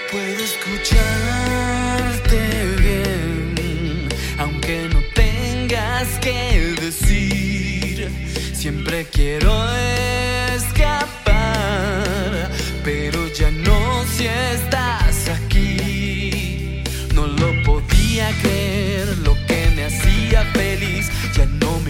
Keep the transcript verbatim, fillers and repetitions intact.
Puedo escucharte bien, aunque no tengas que decir. Siempre quiero